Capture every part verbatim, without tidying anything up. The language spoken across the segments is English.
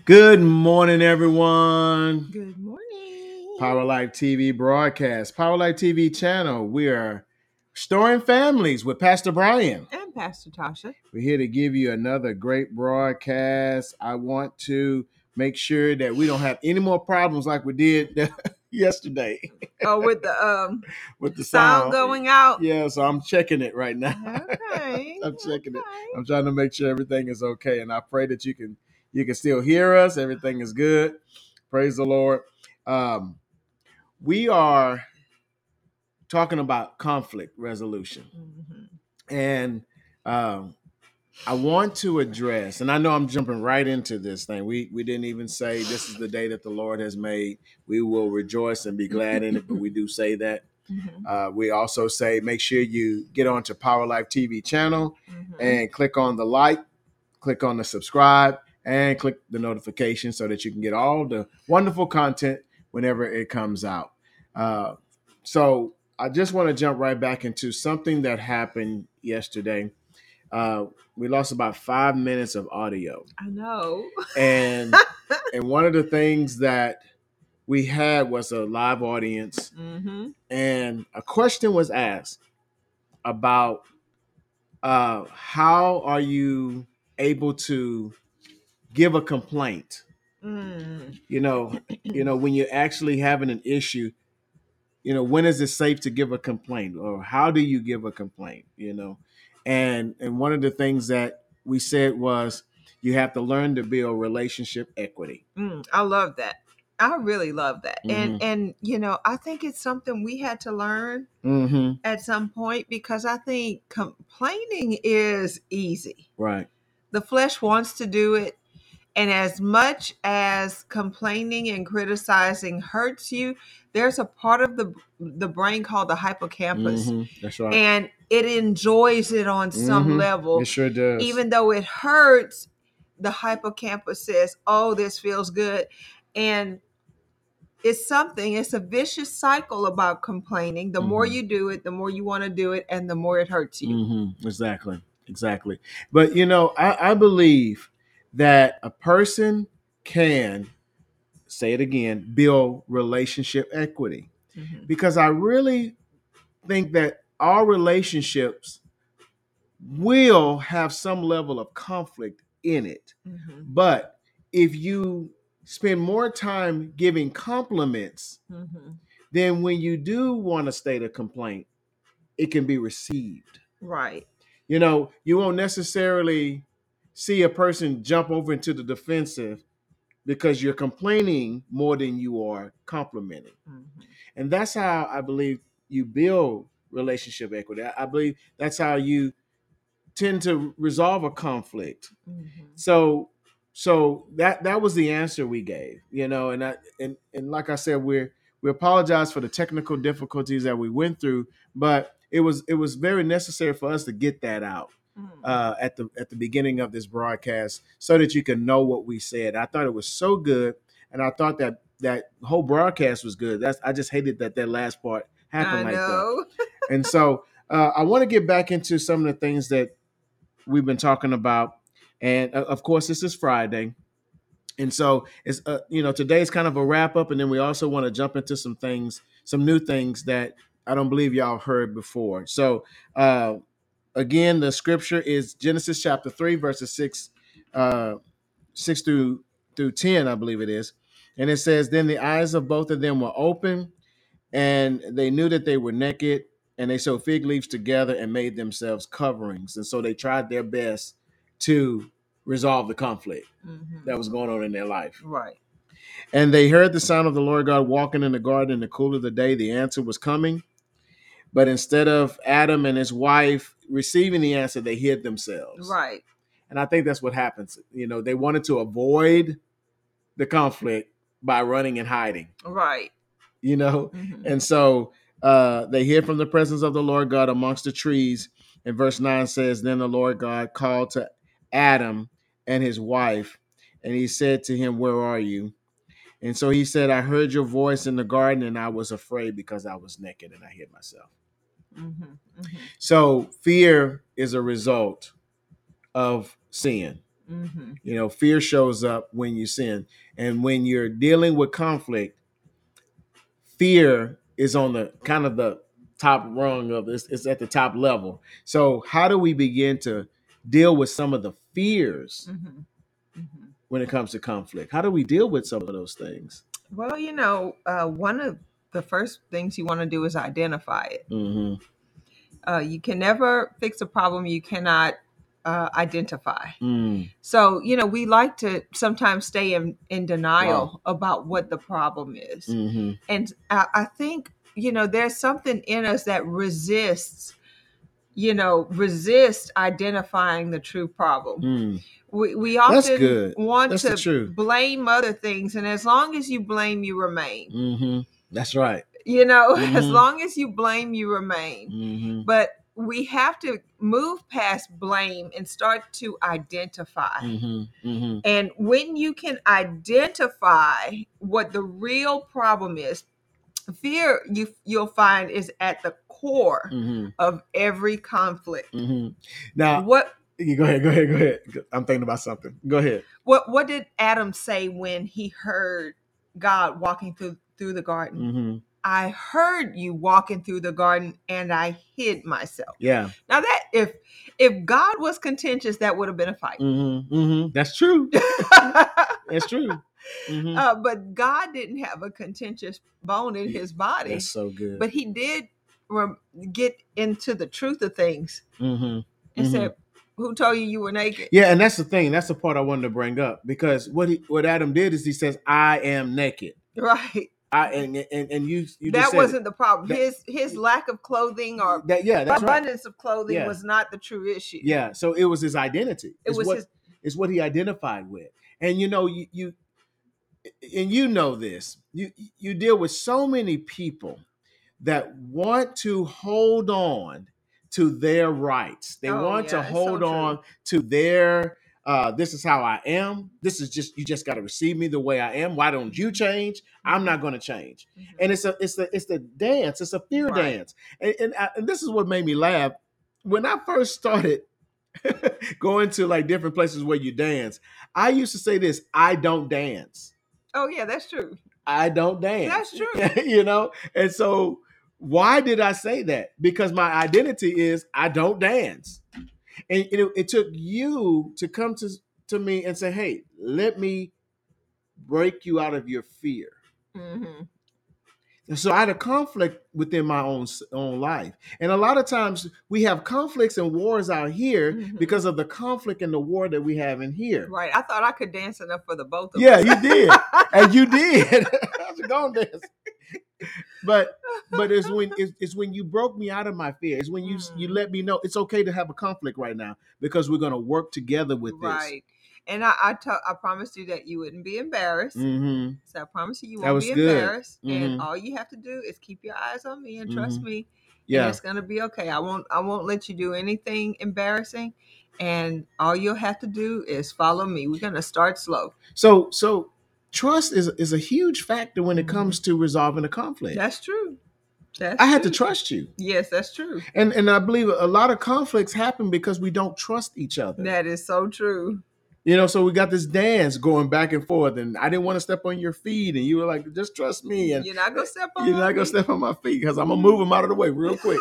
Good morning, everyone. Good morning. Power Life T V broadcast, Power Life T V channel. We are restoring families with Pastor Brian. And Pastor Tasha. We're here to give you another great broadcast. I want to make sure that we don't have any more problems like we did yesterday. Oh, with the um with the sound sound going out. Yeah, so I'm checking it right now. Okay. I'm checking okay. it. I'm trying to make sure everything is okay, and I pray that you can you can still hear us. Everything is good. Praise the Lord. Um, we are talking about conflict resolution, Mm-hmm. and um, I want to address, and I know I'm jumping right into this thing. We we didn't even say this is the day that the Lord has made. We will rejoice and be glad in it, but we do say that. Mm-hmm. Uh, we also say make sure you get onto Power Life T V channel Mm-hmm. and click on the like, click on the subscribe, and click the notification so that you can get all the wonderful content whenever it comes out. Uh, so I just want to jump right back into something that happened yesterday. Uh, we lost about five minutes of audio. I know. And and one of the things that we had was a live audience, Mm-hmm. and a question was asked about uh, how are you able to give a complaint? Mm. You know, you know when you're actually having an issue. You know, when is it safe to give a complaint, or how do you give a complaint? You know, and and one of the things that we said was you have to learn to build relationship equity. Mm. I love that. I really love that. Mm-hmm. And and you know, I think it's something we had to learn Mm-hmm. at some point because I think complaining is easy. Right. The flesh wants to do it. And as much as complaining and criticizing hurts you, there's a part of the the brain called the hippocampus, Mm-hmm. That's right. and it enjoys it on some Mm-hmm. level. It sure does. Even though it hurts, the hippocampus says, "Oh, this feels good," and it's something. It's a vicious cycle about complaining. The more Mm-hmm. you do it, the more you want to do it, and the more it hurts you. Mm-hmm. Exactly. Exactly. But you know, I, I believe that a person can say it again, build relationship equity. Mm-hmm. Because I really think that our relationships will have some level of conflict in it. Mm-hmm. But if you spend more time giving compliments, Mm-hmm. then when you do want to state a complaint, it can be received. Right. You know, you won't necessarily see a person jump over into the defensive because you're complaining more than you are complimenting. Mm-hmm. And that's how I believe you build relationship equity. I, I believe that's how you tend to resolve a conflict. Mm-hmm. So so that that was the answer we gave, you know, and I and, and like I said, we're we apologize for the technical difficulties that we went through, but it was it was very necessary for us to get that out uh, at the at the beginning of this broadcast so that you can know what we said. I thought it was so good, and I thought that that whole broadcast was good. That's I just hated that that last part happened I like know. that. And so uh, I want to get back into some of the things that we've been talking about, and uh, of course, this is Friday. And so it's uh, you know today's kind of a wrap up, and then we also want to jump into some things, some new things that I don't believe y'all heard before. So uh, again, the scripture is Genesis chapter three, verses six, uh, six through through ten, I believe it is, and it says, "Then the eyes of both of them were open, and they knew that they were naked, and they sewed fig leaves together and made themselves coverings." And so they tried their best to resolve the conflict Mm-hmm. that was going on in their life. Right. And they heard the sound of the Lord God walking in the garden in the cool of the day. The answer was coming. But instead of Adam and his wife receiving the answer, they hid themselves. Right. And I think that's what happens. You know, they wanted to avoid the conflict by running and hiding. Right. You know, Mm-hmm. and so uh, they hid from the presence of the Lord God amongst the trees. And verse nine says, "Then the Lord God called to Adam and his wife, and he said to him, 'Where are you?' And so he said, 'I heard your voice in the garden, and I was afraid because I was naked and I hid myself.'" Mm-hmm. Mm-hmm. So fear is a result of sin. Mm-hmm. You know, fear shows up when you sin. And when you're dealing with conflict, fear is on the kind of the top rung of this, it's at the top level. So how do we begin to deal with some of the fears Mm-hmm. Mm-hmm. when it comes to conflict? How do we deal with some of those things? Well, you know, uh, one of the first things you want to do is identify it. Mm-hmm. Uh, you can never fix a problem you cannot uh, identify. Mm. So, you know, we like to sometimes stay in, in denial Wow. about what the problem is. Mm-hmm. And I, I think, you know, there's something in us that resists, you know, resist identifying the true problem. Mm. We, we That's often good. want That's the to truth. blame other things. And as long as you blame, you remain. Mm-hmm. That's right. You know, Mm-hmm. as long as you blame, you remain. Mm-hmm. But we have to move past blame and start to identify. Mm-hmm. Mm-hmm. And when you can identify what the real problem is, fear you you'll find is at the core Mm-hmm. of every conflict. Mm-hmm. Now, What you go ahead. Go ahead. Go ahead. I'm thinking about something. Go ahead. what what did Adam say when he heard God walking through through the garden? Mm-hmm. I heard you walking through the garden and I hid myself. Yeah. Now that if if God was contentious, that would have been a fight. Mm-hmm. Mm-hmm. That's true. That's true. Mm-hmm. Uh, but God didn't have a contentious bone in his body. That's so good. But he did rem- get into the truth of things Mm-hmm. and Mm-hmm. said, "Who told you you were naked?" Yeah, and that's the thing. That's the part I wanted to bring up, because what he, what Adam did is he says, "I am naked." Right. I and and, and you you just That said wasn't it. the problem. That- his his lack of clothing or That yeah, that's right. abundance of clothing Yeah. was not the true issue. Yeah, so it was his identity. It It's was what his. it's what he identified with. And you know, you you and you know this. You you deal with so many people that want to hold on to their rights. They Oh, want to yeah, it's so hold true. on to their uh this is how I am. This is just you just got to receive me the way I am. Why don't you change? I'm not going to change. Mhm. And it's a it's the it's the dance. It's a fear Right. dance. And and, I, and this is what made me laugh when I first started going to like different places where you dance. I used to say this: I don't dance. Oh yeah, that's true. I don't dance. That's true. You know? And so why did I say that? Because my identity is I don't dance. And it, it took you to come to, to me and say, hey, let me break you out of your fear. Mm-hmm. And so I had a conflict within my own own life. And a lot of times we have conflicts and wars out here Mhm. because of the conflict and the war that we have in here. Right. I thought I could dance enough for the both of Yeah, us. you did. And you did. I was going to dance. But but it's when it's, it's when you broke me out of my fear. It's when you Mm. you let me know it's okay to have a conflict right now because we're going to work together with this. Right. And I I, t- I promised you that you wouldn't be embarrassed. Mm-hmm. So I promise you you That won't was be good. embarrassed. Mhm. And all you have to do is keep your eyes on me and trust Mhm. me. Yeah. And it's gonna be okay. I won't I won't let you do anything embarrassing. And all you'll have to do is follow me. We're gonna start slow. So so trust is is a huge factor when it Mhm. comes to resolving a conflict. That's true. That's I had to true. trust you. Yes, that's true. And and I believe a lot of conflicts happen because we don't trust each other. That is so true. You know, so we got this dance going back and forth, and I didn't want to step on your feet, and you were like, "Just trust me." And You're not gonna step on you're my not gonna feet. step on my feet because I'm gonna move them out of the way real quick.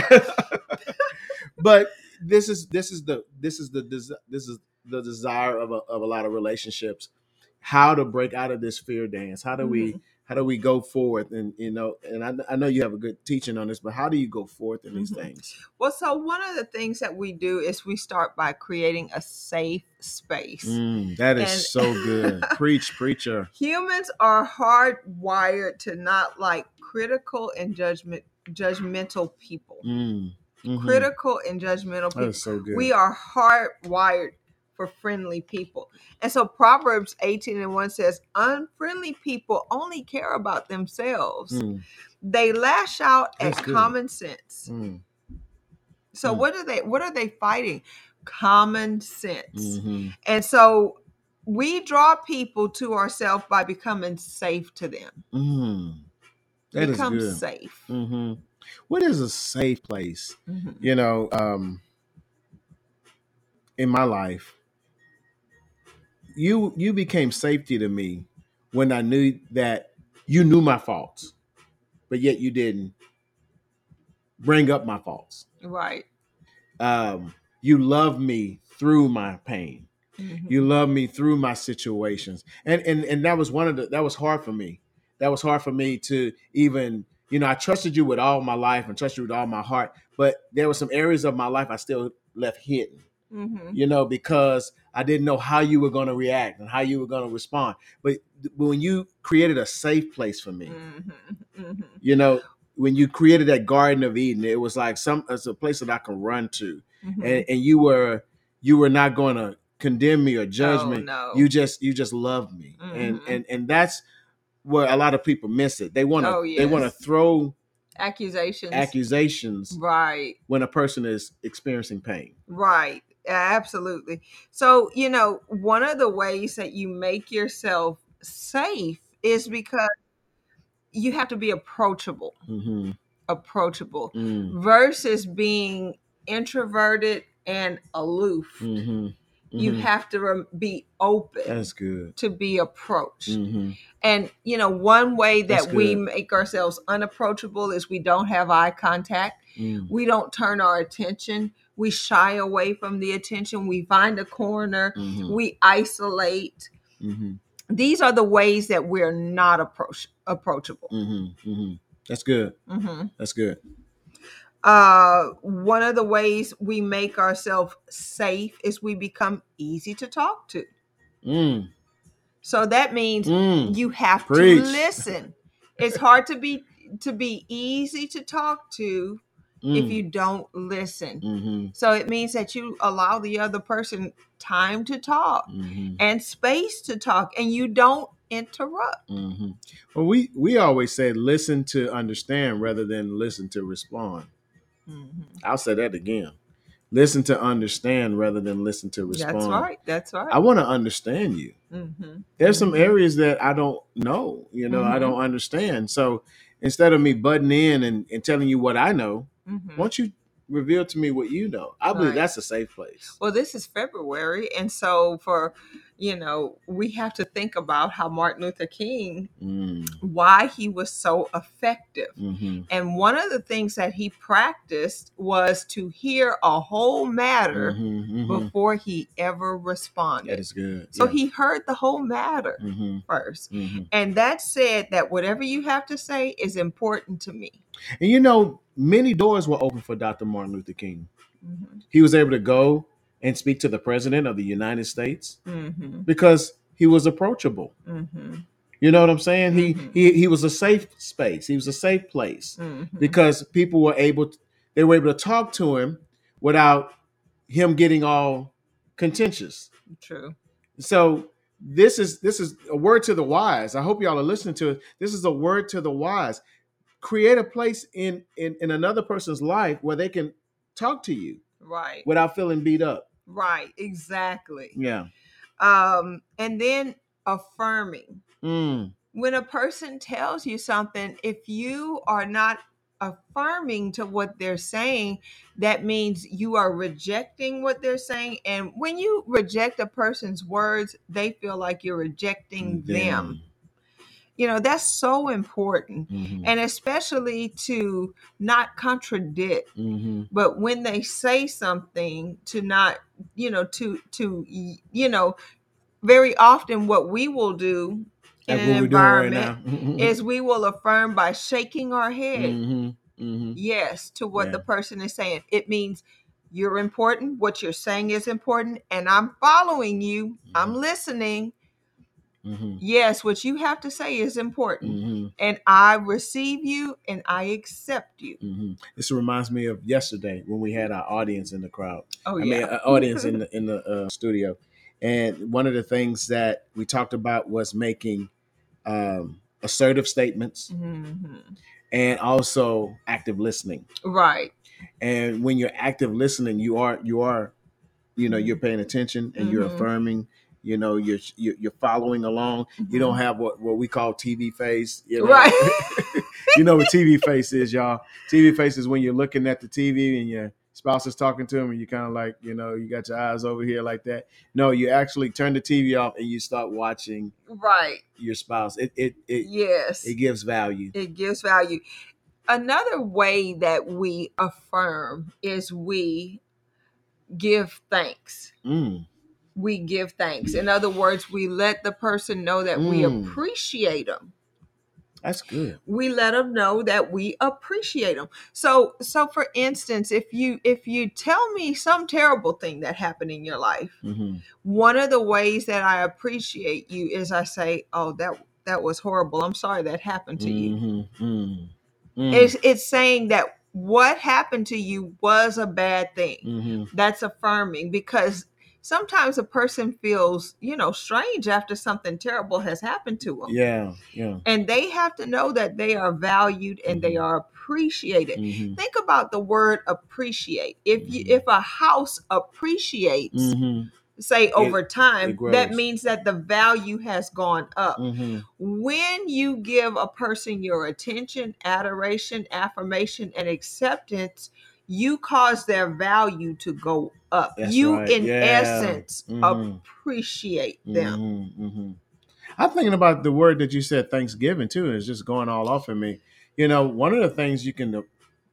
But this is this is the this is the desi- this is the desire of a, of a lot of relationships. How to break out of this fear dance? How do we Mhm. how do we go forth? And you know, and I, I know you have a good teaching on this, but how do you go forth in these Mhm. things? Well, so one of the things that we do is we start by creating a safe space. Mm, that is And- so good. Preach, preacher. Humans are hardwired to not like critical and judgment judgmental people. Mm, mhm. Critical and judgmental That people. is so good. We are hardwired for friendly people. And so Proverbs eighteen and one says, unfriendly people only care about themselves. Mm, They lash out That's at good. common sense. mm, So Mm. what are they what are they fighting? Common sense. mhm. And so we draw people to ourselves by becoming safe to them. Mm. That is Become good. safe. hmm What is a safe place? Mhm. You know, um, in my life, you you became safety to me when I knew that you knew my faults, but yet you didn't bring up my faults. Right. Um, you love me through my pain. Mm-hmm. You love me through my situations, and and and that was one of the that was hard for me. That was hard for me to even, you know, I trusted you with all my life and trusted you with all my heart, but there were some areas of my life I still left hidden. Mm-hmm. You know, because I didn't know how you were going to react and how you were going to respond. But when you created a safe place for me, Mm-hmm. Mm-hmm. you know, when you created that Garden of Eden, it was like some it's a place that I can run to, Mm-hmm. and, and you were you were not going to condemn me or judge Oh me. no. You just you just loved me, Mm-hmm. and and and that's where a lot of people miss it. They want to Oh, they want to yes. throw Accusations. accusations Right. when a person is experiencing pain. Right. Absolutely. So, you know, one of the ways that you make yourself safe is because you have to be approachable, Mm-hmm. approachable Mm. versus being introverted and aloof. Mm-hmm. You Mm-hmm. have to rem- be open That's good. to be approached. Mm-hmm. And, you know, one way That's that we good. make ourselves unapproachable is we don't have eye contact. Mm. We don't turn our attention. We shy away from the attention. We find a corner. Mm-hmm. We isolate. Mm-hmm. These are the ways that we're not approach approachable. Mm-hmm. Mm-hmm. That's good. Mm-hmm. That's good. Uh, one of the ways we make ourselves safe is we become easy to talk to. Mm. So that means Mm. you have Preach. to listen. It's hard to be to be easy to talk to Mm. if you don't listen. Mm-hmm. So it means that you allow the other person time to talk Mm-hmm. and space to talk, and you don't interrupt. Mm-hmm. Well, we we always say listen to understand rather than listen to respond. Mm-hmm. I'll say that again. Listen to understand rather than listen to respond. That's right. That's right. I want to understand you. Mm-hmm. There's some Mm-hmm. areas that I don't know, you know, Mm-hmm. I don't understand. So instead of me butting in and, and telling you what I know, Mm-hmm. why don't you reveal to me what you know? I believe Right. that's a safe place. Well, this is February, and so for, you know, we have to think about how Martin Luther King, Mm. why he was so effective. Mm-hmm. And one of the things that he practiced was to hear a whole matter Mm-hmm. Mm-hmm. before he ever responded. That is good. So Yeah. he heard the whole matter Mm-hmm. first. Mm-hmm. And that said that whatever you have to say is important to me. And you know, many doors were open for Doctor Martin Luther King. Mm-hmm. He was able to go and speak to the president of the United States Mm-hmm. because he was approachable. Mm-hmm. You know what I'm saying? Mm-hmm. He he he was a safe space. He was a safe place Mm-hmm. because people were able to, they were able to talk to him without him getting all contentious. True. So this is this is a word to the wise. I hope y'all are listening to it. This is a word to the wise. Create a place in in, in another person's life where they can talk to you Right. without feeling beat up. Right. Exactly. Yeah. Um, and then affirming. Mm. When a person tells you something, if you are not affirming to what they're saying, that means you are rejecting what they're saying. And when you reject a person's words, they feel like you're rejecting them. Them. You know, that's so important. Mhm. And especially to not contradict, Mhm. but when they say something, to not, you know, to to you know, very often what we will do in Like an what we're doing right environment now. is we will affirm by shaking our head Mhm. Mhm. yes to what Yeah. the person is saying. It means you're important, what you're saying is important, and I'm following you, I'm listening. Mhm. Yes, what you have to say is important, Mhm. and I receive you and I accept you. Mhm. This reminds me of yesterday when we had our audience in the crowd. Oh I mean, yeah. an audience in the in the uh, studio, and one of the things that we talked about was making um, assertive statements Mhm. and also active listening. Right. And when you're active listening, you are you are, you know, you're paying attention and you're Mhm. affirming. You know, you're you're you're following along. You don't have what, what we call T V face. You know? Right. You know what T V face is, y'all. T V face is when you're looking at the T V and you're spouse is talking to him and you kind of like, you know, you got your eyes over here like that. No, you actually turn the T V off and you start watching Right. your spouse. It it it, Yes. it gives value. It gives value. Another way that we affirm is we give thanks. Mm. We give thanks. In other words, we let the person know that we Mm. appreciate them. That's good. We let them know that we appreciate them. So, so for instance, if you if you tell me some terrible thing that happened in your life, Mm-hmm. one of the ways that I appreciate you is I say, "Oh, that that was horrible. I'm sorry that happened to you." Mm-hmm. Mm. Mm. It's it's saying that what happened to you was a bad thing. Mm-hmm. That's affirming, because sometimes a person feels, you know, strange after something terrible has happened to them. Yeah, yeah. And they have to know that they are valued and they Mhm. are appreciated. Mm-hmm. Think about the word appreciate. If you Mhm. if a house appreciates, Mm-hmm. say over time, it grows. that means that the value has gone up. Mm-hmm. When you give a person your attention, adoration, affirmation, and acceptance, you cause their value to go up. That's You, right. in Yeah. essence, Mm-hmm. appreciate them. Mm-hmm. Mm-hmm. I'm thinking about the word that you said, Thanksgiving, too, and it's just going all off of me. You know, one of the things you can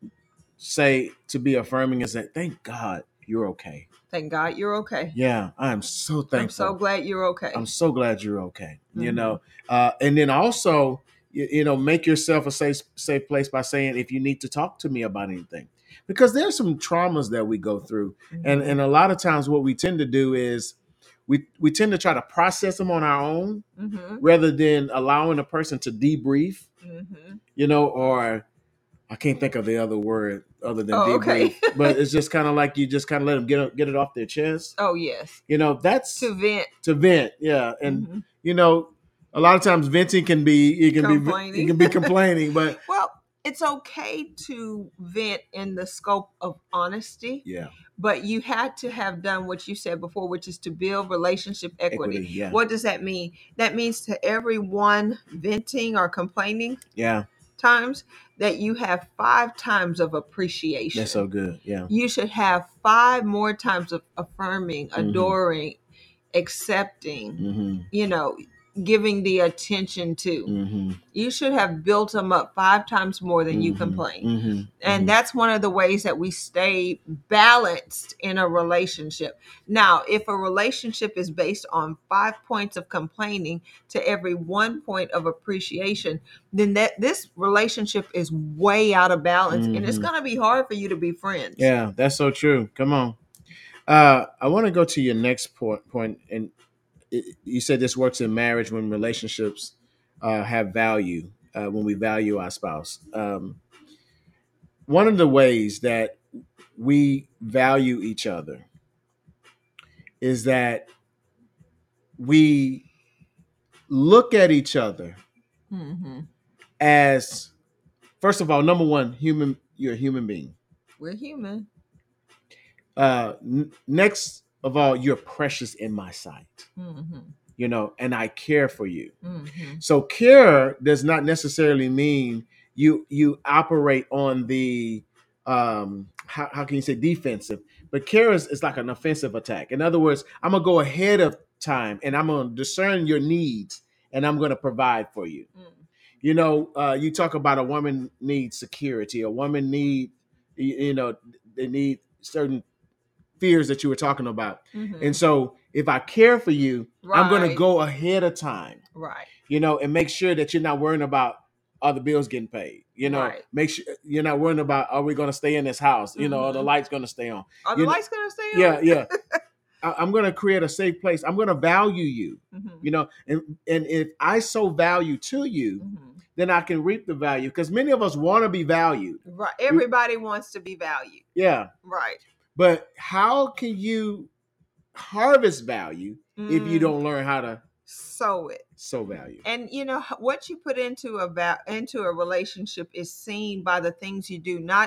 say to be affirming is that thank God you're okay. Thank God you're okay. Yeah, I am so thankful. I'm so glad you're okay. I'm so glad you're okay. Mhm. You know, uh, and then also, you, you know, make yourself a safe safe place by saying if you need to talk to me about anything, because there's some traumas that we go through, and Mhm. and a lot of times what we tend to do is we we tend to try to process them on our own Mhm. rather than allowing a person to debrief. Mhm. You know, or I can't think of the other word other than Oh, okay. debrief, but it's just kind of like you just kind of let them get get it off their chest. Oh, yes. You know, that's To vent. to vent, yeah. And Mhm. you know, a lot of times venting can be it can be it Complaining. can be complaining, but Well, it's okay to vent in the scope of honesty, yeah, but you had to have done what you said before, which is to build relationship equity. equity, yeah, What does that mean? That means to everyone venting or complaining yeah. times that you have five times of appreciation. That's so good, yeah. You should have five more times of affirming, Mhm. adoring, accepting, Mm-hmm. you know, giving the attention to. Mm-hmm. You should have built them up five times more than you Mm-hmm. complain. Mm-hmm. And Mm-hmm. that's one of the ways that we stay balanced in a relationship. Now, if a relationship is based on five points of complaining to every one point of appreciation, then that this relationship is way out of balance, and it's Mhm. going to be hard for you to be friends. Yeah, that's so true. Come on. Uh, I want to go to your next point. Point, and it, you said this works in marriage when relationships uh, have value, uh, when we value our spouse. Um, one of the ways that we value each other is that we look at each other Mm-hmm. as, first of all, number one, human. You're a human being. We're human. Uh, n- next of all, you're precious in my sight. Mm-hmm. You know, and I care for you. Mm-hmm. So care does not necessarily mean you you operate on the um how, how can you say defensive, but care is, is like an offensive attack. In other words, I'm gonna go ahead of time and I'm gonna discern your needs and I'm gonna provide for you. Mm. You know, uh, you talk about a woman needs security, a woman need you, you know they need certain fears that you were talking about. Mm-hmm. And so if I care for you, I'm going to Right. go ahead of time, Right. you know, and make sure that you're not worrying about are the bills getting paid, you know, Right. make sure you're not worrying about are we going to stay in this house, you know, are the Mhm. lights going to stay on. Are the You know, lights going to stay on? yeah, yeah. I, I'm going to create a safe place. I'm going to value you, Mhm. you know, and and if I sow value to you, Mhm. then I can reap the value because many of us want to be valued. Right. Everybody wants to be valued. Yeah, Right. but how can you harvest value if you Mm. don't learn how to Sow it. sow value? And you know h- what you put into a va- into a relationship is seen by the things you do, not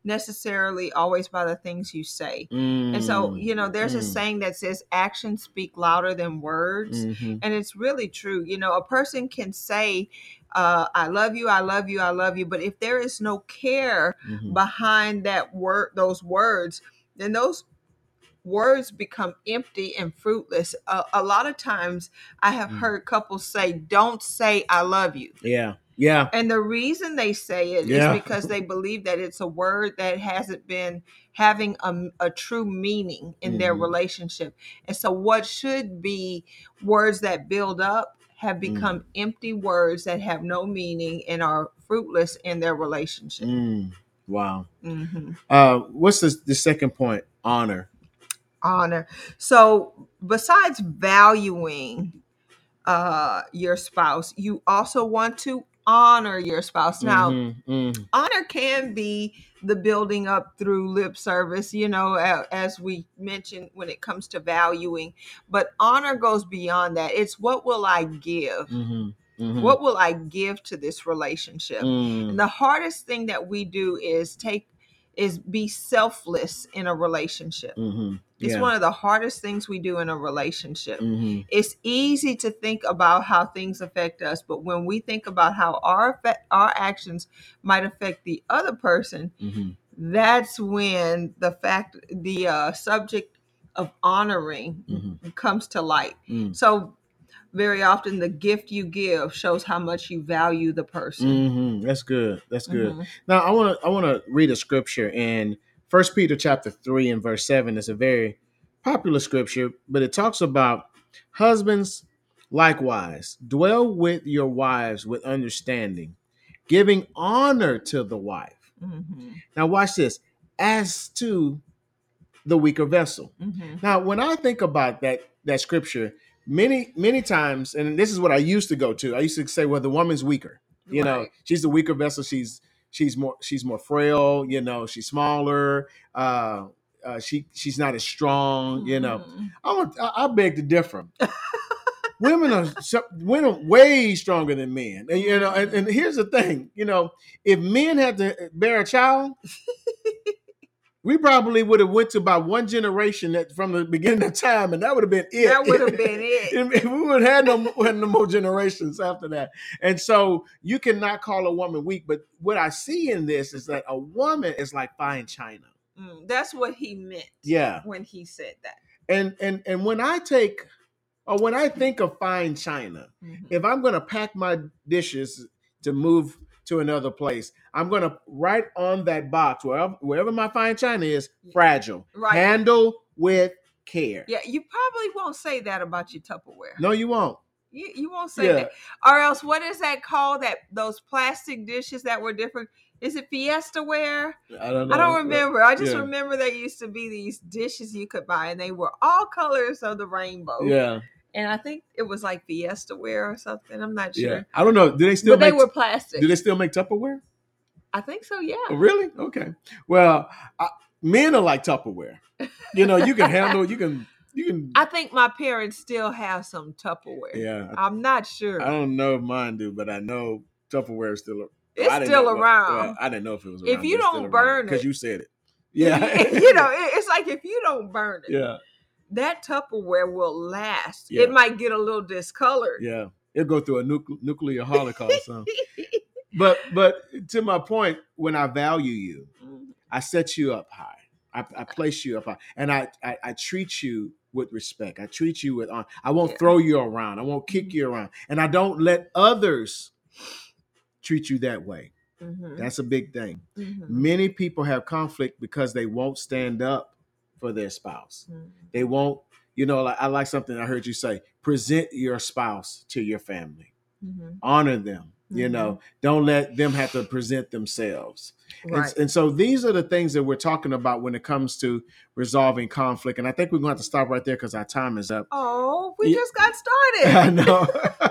necessarily always by the things you say. And so, Mm, you know, there's a mm, saying that says actions speak louder than words. mm-hmm, And it's really true. You know, a person can say, uh, I love you, I love you, I love you. But if there is no care mm-hmm, behind that word, those words, then those words become empty and fruitless. A, a lot of times I have mm. heard couples say, don't say I love you. Yeah, yeah, And the reason they say it is yeah. because they believe that it's a word that hasn't been having a, a true meaning in their Mm-hmm, relationship. And so, what should be words that build up have mm, become empty words that have no meaning and are fruitless in their relationship. mm. Wow. hmm Uh, what's the, the second point? Honor. Honor. So, besides valuing uh, your spouse, you also want to honor your spouse. Now, Mm-hmm, mm, honor can be the building up through lip service, you know, a- as we mentioned when it comes to valuing, but honor goes beyond that. It's what will I give? mm-hmm, mm-hmm, What will I give to this relationship? And mm, the hardest thing that we do is take is be selfless in a relationship. mm-hmm. It's Yeah. one of the hardest things we do in a relationship. Mm-hmm, It's easy to think about how things affect us, but when we think about how our effect, our actions might affect the other person, mm-hmm, that's when the fact the uh, subject of honoring mm-hmm, comes to light. mm, So very often the gift you give shows how much you value the person. mm-hmm. That's good. That's good. hmm Now I want to I want to read a scripture in First Peter chapter three and verse seven. It's a very popular scripture, but it talks about husbands likewise dwell with your wives with understanding, giving honor to the wife. hmm Now watch this. As to the weaker vessel. hmm Now, when I think about that that scripture, many many times, and this is what I used to go to. I used to say, "Well, the woman's weaker. You know, Right. she's the weaker vessel. She's she's more she's more frail. You know, she's smaller. Uh, uh, she she's not as strong. You know, hmm I'm a, I I beg to differ. Women are so- women way stronger than men. And, you know, and, and here's the thing. You know, if men had to bear a child, we probably would have went to about one generation that from the beginning of time, and that would have been it. That would have been it. If we would have had no, had no more generations after that. And so you cannot call a woman weak. But what I see in this is that a woman is like fine china. Mm, that's what he meant Yeah. when he said that. And and and when I take or when I think of fine china, Mhm. if I'm gonna pack my dishes to move to another place, I'm gonna write on that box wherever, wherever my fine china is, fragile. Right. Handle with care. Yeah, you probably won't say that about your Tupperware. No, you won't. You, you won't say Yeah. that. Or else, what is that called? That those plastic dishes that were different. Is it Fiesta ware? I don't know. I don't remember. I just Yeah. remember there used to be these dishes you could buy, and they were all colors of the rainbow. Yeah. And I think it was like Fiesta ware or something. I'm not Yeah. sure. I don't know. Do they still But they make were plastic. do they still make Tupperware? I think so, yeah. Oh, really? Okay. Well, I, men are like Tupperware. You know, you can handle, you can, you can. I think my parents still have some Tupperware. Yeah. I'm not sure. I don't know if mine do, but I know Tupperware is still. It's I didn't still know- around. well, I didn't know if it was around. If you but it's still don't burn because it- you said it. Yeah. you know, it- it's like if you don't burn it, Yeah. that Tupperware will last. Yeah. It might get a little discolored. Yeah. It'll go through a nucle- nuclear holocaust. Huh? But but to my point, when I value you, I set you up high. I, I place you up high, and I, I I treat you with respect. I treat you with honor. I won't Yeah. throw you around. I won't kick you around, and I don't let others treat you that way. Mhm. That's a big thing. Mhm. Many people have conflict because they won't stand up for their spouse. Mhm. They won't, you know, like, I like something I heard you say, present your spouse to your family. Mhm. Honor them, you Mhm. know, don't let them have to present themselves. And, Right. and so these are the things that we're talking about when it comes to resolving conflict. And I think we're going to have to stop right there because our time is up. Oh, we Yeah. just got I started. know.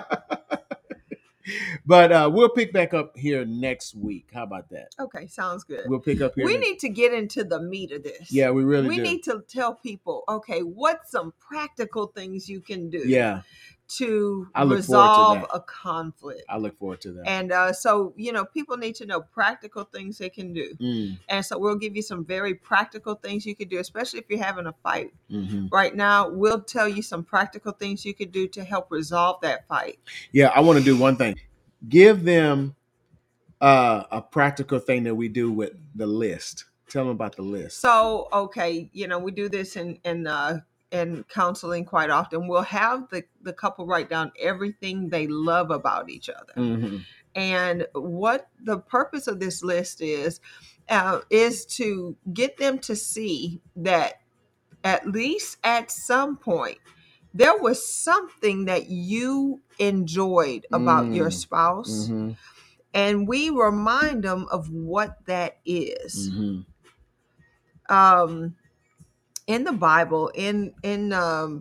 But uh, we'll pick back up here next week. How about that? Okay, sounds good. We'll pick up here. We next- need to get into the meat of this. Yeah, we really we do. need to tell people, okay, what's some practical things you can do Yeah. to I look forward to resolve that. a conflict. I look forward to that. And uh, so, you know, people need to know practical things they can do. Mm, And so we'll give you some very practical things you could do, especially if you're having a fight. mhm. Right now, we'll tell you some practical things you could do to help resolve that fight. Yeah, I want to do one thing. Give them uh, a practical thing that we do with the list. Tell them about the list. So, okay, you know, we do this in in uh, in counseling quite often. We'll have the the couple write down everything they love about each other. Mm-hmm. And what the purpose of this list is, uh, is to get them to see that at least at some point, there was something that you enjoyed about your Mm, spouse. mm-hmm. And we remind them of what that is. Mm-hmm. Um, in the Bible, in in um,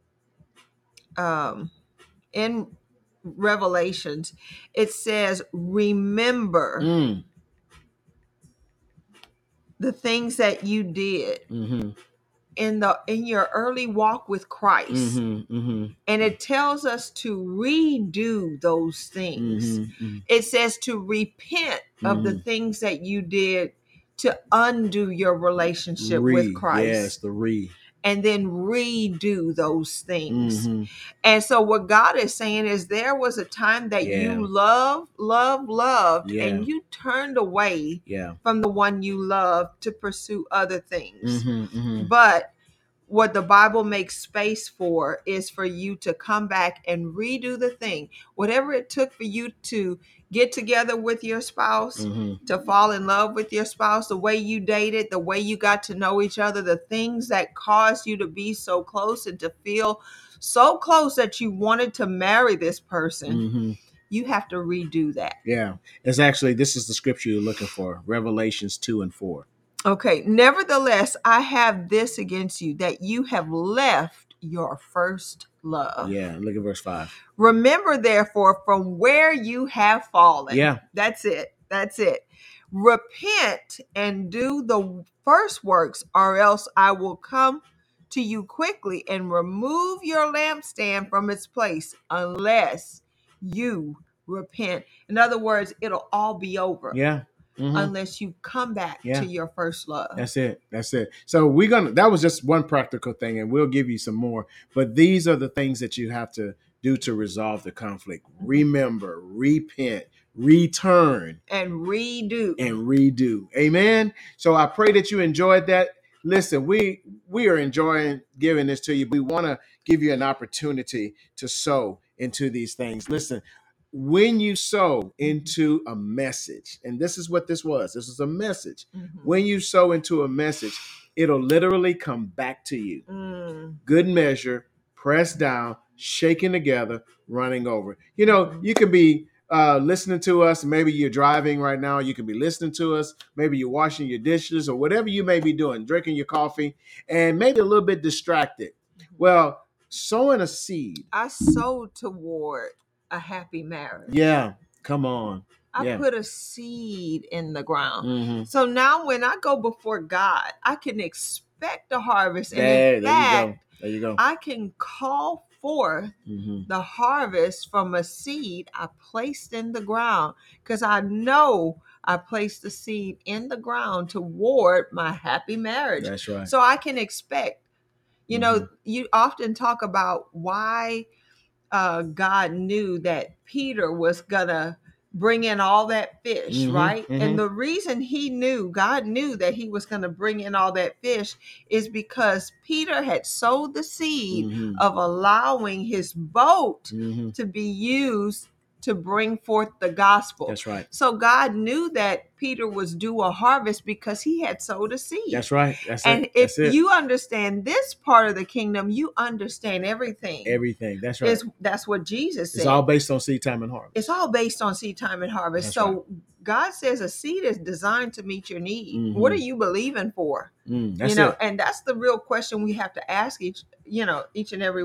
um, in Revelations, it says, remember Mm, the things that you did mm-hmm. in the in your early walk with Christ. Mm-hmm. Mm-hmm. And it tells us to redo those things. Mm-hmm. It says to repent of the Mm-hmm. things that you did to undo your relationship Re, with Christ. yes, the re. And then redo those things. Mm-hmm. And so what God is saying is there was a time that Yeah. you loved, loved, loved, Yeah. and you turned away Yeah. from the one you loved to pursue other things. Mm-hmm. Mm-hmm. But what the Bible makes space for is for you to come back and redo the thing. Whatever it took for you to get together with your spouse, Mm-hmm. to fall in love with your spouse, the way you dated, the way you got to know each other, the things that caused you to be so close and to feel so close that you wanted to marry this person. Mm-hmm. You have to redo that. Yeah. It's actually, this is the scripture you're looking for, Revelations two and four. Okay. Nevertheless, I have this against you, that you have left your first love. Yeah. Look at verse five. Remember, therefore, from where you have fallen. Yeah. That's it. That's it. Repent and do the first works, or else I will come to you quickly and remove your lampstand from its place unless you repent. In other words, it'll all be over. Yeah. Mm-hmm. Unless you come back Yeah. to your first love. That's it. That's it. So we're gonna. That was just one practical thing, and we'll give you some more. But these are the things that you have to do to resolve the conflict. Remember, repent, return, And redo. and redo. Amen. So I pray that you enjoyed that. Listen, we we are enjoying giving this to you. We want to give you an opportunity to sow into these things. Listen, when you sow into a message, and this is what this was, this is a message. Mhm. When you sow into a message, it'll literally come back to you. Mm. Good measure, pressed down, shaken together, running over. You know, Mhm. you could be uh, listening to us. Maybe you're driving right now. You could be listening to us. Maybe you're washing your dishes or whatever you may be doing, drinking your coffee, and maybe a little bit distracted. Well, sowing a seed. I sowed toward a happy marriage. Yeah, come on. I Yeah. put a seed in the ground. Mm-hmm. So now when I go before God, I can expect a harvest. And There, in there you fact, go. There you go. I can call forth Mm-hmm. the harvest from a seed I placed in the ground, because I know I placed the seed in the ground toward my happy marriage. That's right. So I can expect, you know, Mhm. you often talk about why uh, God knew that Peter was gonna bring in all that fish, Mhm, right? mhm. And the reason he knew, God knew that he was gonna bring in all that fish, is because Peter had sowed the seed Mhm. of allowing his boat Mhm. to be used to bring forth the gospel. That's right. So God knew that Peter was due a harvest because he had sowed a seed. That's right. That's And it. if That's it. you understand this part of the kingdom, you understand everything. Everything. That's right. Is that's what Jesus said. It's all based on seed time and harvest. It's all based on seed time and harvest. That's so God says a seed is designed to meet your need. Mhm. What are you believing for? Mm, that's you know, it. and that's the real question we have to ask each, you know, each and every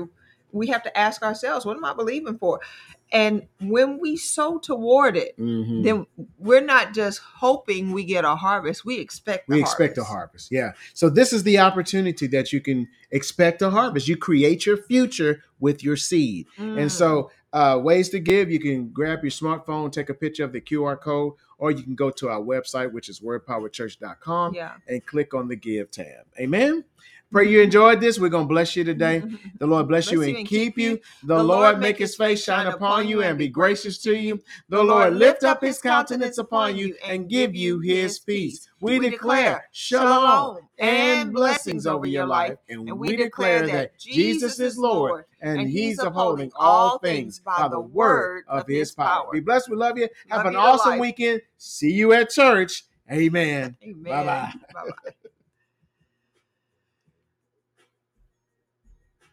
we have to ask ourselves, what am I believing for? And when we sow toward it, Mhm. then we're not just hoping we get a harvest. We expect the We expect a harvest. harvest. Yeah. So this is the opportunity that you can expect a harvest. You create your future with your seed. Mm. And so uh, ways to give, you can grab your smartphone, take a picture of the Q R code, or you can go to our website, which is word power church dot com, Yeah. and click on the give tab. Amen. Pray you enjoyed this. We're going to bless you today. The Lord bless, bless you and, and keep you. The, the Lord make his face shine upon you and be gracious to you. The Lord lift up his countenance upon you and give you his peace. We declare shalom and blessings over your life. And we declare that Jesus is Lord and he's upholding all things by the word of his power. Be blessed. We love you. Have an awesome weekend. See you at church. Amen. Amen. Bye-bye. Bye-bye.